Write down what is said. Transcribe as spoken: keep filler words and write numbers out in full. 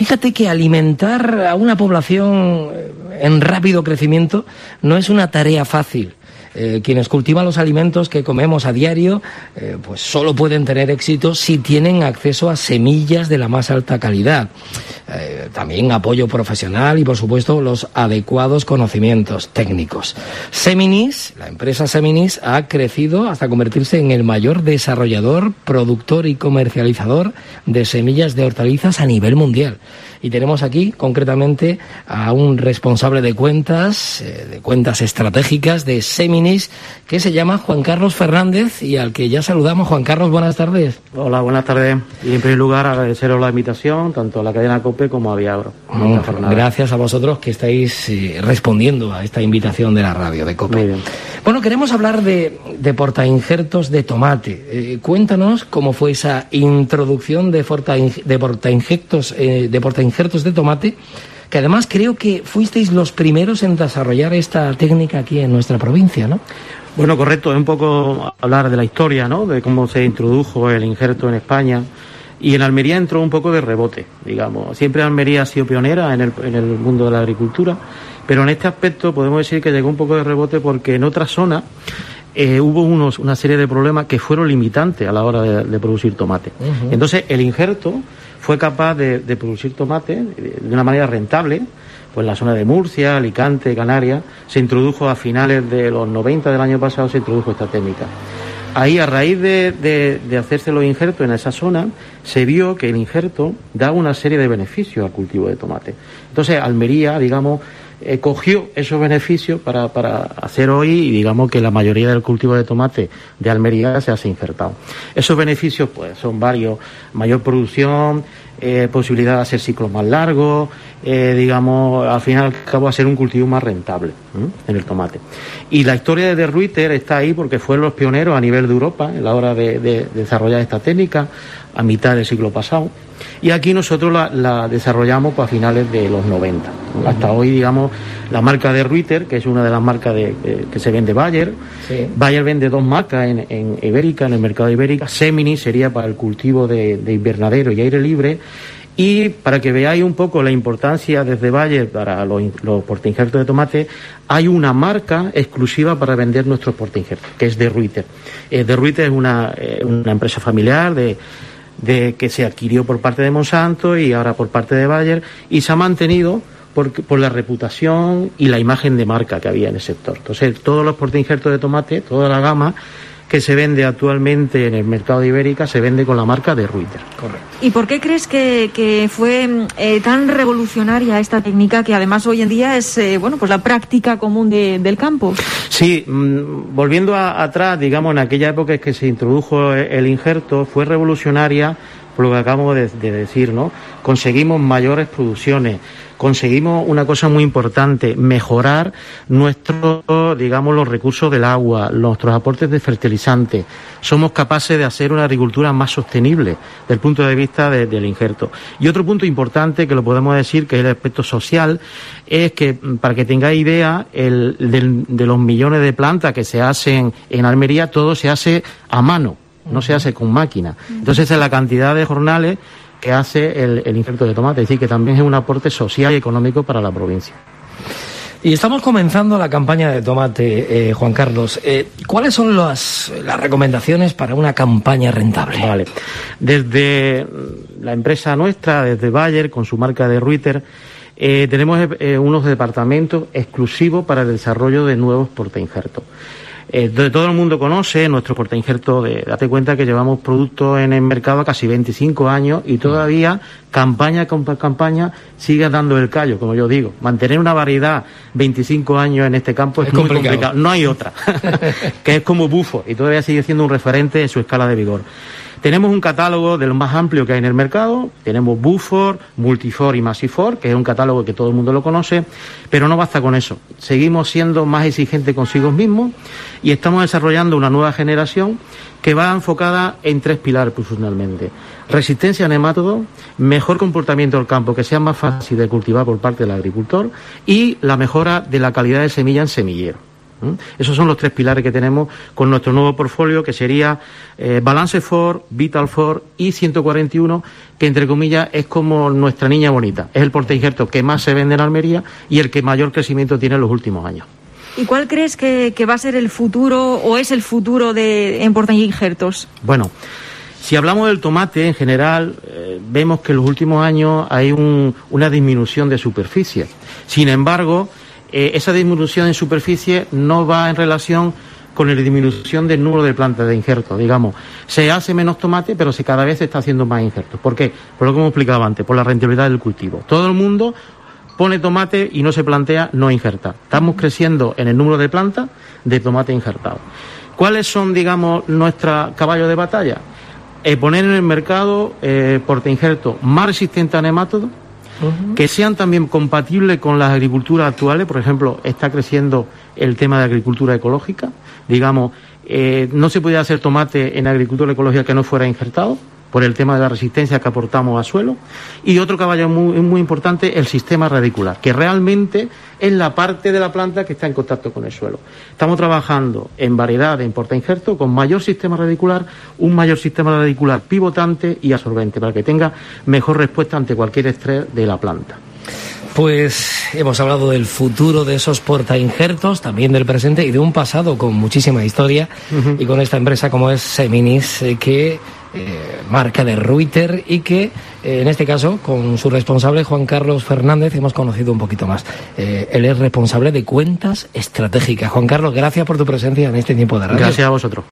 Fíjate que alimentar a una población en rápido crecimiento no es una tarea fácil. Eh, quienes cultivan los alimentos que comemos a diario, eh, pues solo pueden tener éxito si tienen acceso a semillas de la más alta calidad. Eh, también apoyo profesional y, por supuesto, los adecuados conocimientos técnicos. Seminis, la empresa Seminis, ha crecido hasta convertirse en el mayor desarrollador, productor y comercializador de semillas de hortalizas a nivel mundial. Y tenemos aquí, concretamente, a un responsable de cuentas, eh, de cuentas estratégicas de Seminis, que se llama Juan Carlos Fernández, y al que ya saludamos. Juan Carlos, buenas tardes. Hola, buenas tardes. Y en primer lugar, agradeceros la invitación, tanto a la cadena COPE como a Viagro. Mm, gracias a vosotros que estáis eh, respondiendo a esta invitación de la radio, de COPE. Muy bien. Bueno, queremos hablar de, de portainjertos de tomate. Eh, cuéntanos cómo fue esa introducción de, portainj- de portainjertos, eh, de portainjertos de tomate, que además creo que fuisteis los primeros en desarrollar esta técnica aquí en nuestra provincia, ¿no? Bueno, correcto, es un poco hablar de la historia, ¿no?, de cómo se introdujo el injerto en España. Y en Almería entró un poco de rebote, digamos. Siempre Almería ha sido pionera en el, en el mundo de la agricultura, pero en este aspecto podemos decir que llegó un poco de rebote porque en otras zonas eh, hubo unos, una serie de problemas que fueron limitantes a la hora de, de producir tomate. Uh-huh. Entonces, el injerto fue capaz de, de producir tomate de una manera rentable. Pues en la zona de Murcia, Alicante, Canarias, se introdujo a finales de los noventa del año pasado, se introdujo esta técnica. Ahí, a raíz de, de, de hacerse los injertos en esa zona, se vio que el injerto da una serie de beneficios al cultivo de tomate. Entonces, Almería, digamos, eh, cogió esos beneficios para, para hacer hoy, y digamos que la mayoría del cultivo de tomate de Almería se hace injertado. Esos beneficios, pues, son varios: mayor producción, eh, posibilidad de hacer ciclos más largos, eh, digamos, al final y al cabo, hacer un cultivo más rentable ¿eh? en el tomate. Y la historia de De Ruyter está ahí porque fueron los pioneros a nivel de Europa en la hora de, de, de desarrollar esta técnica a mitad del siglo pasado. Y aquí nosotros la, la desarrollamos pues, a finales de los noventa. Uh-huh. Hasta hoy, digamos, la marca De Ruyter, que es una de las marcas de, eh, que se vende Bayer. Sí. Bayer vende dos marcas en, en Ibérica, en el mercado de Ibérica. Seminis sería para el cultivo de, de invernadero y aire libre. Y para que veáis un poco la importancia desde Bayer para los, los portainjertos de tomate, hay una marca exclusiva para vender nuestros portainjertos, que es De Ruyter. Eh, De Ruyter es una, eh, una empresa familiar de, de que se adquirió por parte de Monsanto y ahora por parte de Bayer, y se ha mantenido por, por la reputación y la imagen de marca que había en el sector. Entonces, todos los portainjertos de tomate, toda la gama que se vende actualmente en el mercado de Ibérica, se vende con la marca De Ruyter. Correcto. ¿Y por qué crees que, que fue eh, tan revolucionaria esta técnica, que además hoy en día es eh, bueno, pues la práctica común de, del campo? Sí, mmm, volviendo a, atrás, digamos, en aquella época en que se introdujo el, el injerto, fue revolucionaria por lo que acabo de, de decir, ¿no? Conseguimos mayores producciones, conseguimos una cosa muy importante: mejorar nuestros, digamos, los recursos del agua, nuestros aportes de fertilizantes. Somos capaces de hacer una agricultura más sostenible desde el punto de vista de, del injerto. Y otro punto importante que lo podemos decir, que es el aspecto social, es que, para que tengáis idea, el, del, de los millones de plantas que se hacen en Almería, todo se hace a mano, no se hace con máquina. Entonces, es la cantidad de jornales que hace el, el injerto de tomate, es decir, que también es un aporte social y económico para la provincia. Y estamos comenzando la campaña de tomate, eh, Juan Carlos. Eh, ¿Cuáles son las, las recomendaciones para una campaña rentable? Vale. Desde la empresa nuestra, desde Bayer, con su marca De Ruyter, eh, tenemos eh, unos departamentos exclusivos para el desarrollo de nuevos portainjertos. Eh, de todo el mundo conoce nuestro portainjerto. De, date cuenta que llevamos productos en el mercado casi veinticinco años y todavía, campaña con campaña, sigue dando el callo, como yo digo. Mantener una variedad veinticinco años en este campo es, es muy complicado. complicado. No hay otra, que es como Bufo, y todavía sigue siendo un referente en su escala de vigor. Tenemos un catálogo de lo más amplio que hay en el mercado. Tenemos Bufor, Multifor y Massifor, que es un catálogo que todo el mundo lo conoce, pero no basta con eso. Seguimos siendo más exigentes consigo mismos y estamos desarrollando una nueva generación que va enfocada en tres pilares principalmente: resistencia a nematodos, mejor comportamiento del campo, que sea más fácil de cultivar por parte del agricultor, y la mejora de la calidad de semilla en semillero. ¿Mm? Esos son los tres pilares que tenemos con nuestro nuevo portfolio, que sería eh, Balance Force, Vital Force y ciento cuarenta y uno, que entre comillas es como nuestra niña bonita. Es el portainjerto que más se vende en Almería y el que mayor crecimiento tiene en los últimos años. ¿Y cuál crees que, que va a ser el futuro o es el futuro de en portainjertos? Bueno, si hablamos del tomate en general, eh, vemos que en los últimos años hay un, una disminución de superficie. Sin embargo, eh, esa disminución en superficie no va en relación con la disminución del número de plantas de injertos. Digamos, se hace menos tomate, pero se cada vez se está haciendo más injertos. ¿Por qué? Por lo que hemos explicado antes, por la rentabilidad del cultivo. Todo el mundo pone tomate y no se plantea no injertar. Estamos creciendo en el número de plantas de tomate injertado. ¿Cuáles son, digamos, nuestros caballos de batalla? Eh, poner en el mercado eh, portainjertos más resistentes a nemátodos, uh-huh. que sean también compatibles con las agriculturas actuales. Por ejemplo, está creciendo el tema de agricultura ecológica. Digamos, eh, no se podía hacer tomate en agricultura ecológica que no fuera injertado, por el tema de la resistencia que aportamos a suelo. Y otro caballo muy, muy importante, el sistema radicular, que realmente es la parte de la planta que está en contacto con el suelo. Estamos trabajando en variedad en portainjerto con mayor sistema radicular, un mayor sistema radicular pivotante y absorbente, para que tenga mejor respuesta ante cualquier estrés de la planta. Pues hemos hablado del futuro de esos portainjertos, también del presente y de un pasado con muchísima historia, uh-huh. y con esta empresa como es Seminis, eh, que eh, marca de Reuter y que eh, en este caso con su responsable Juan Carlos Fernández hemos conocido un poquito más. Eh, él es responsable de cuentas estratégicas. Juan Carlos, gracias por tu presencia en este tiempo de radio. Gracias a vosotros.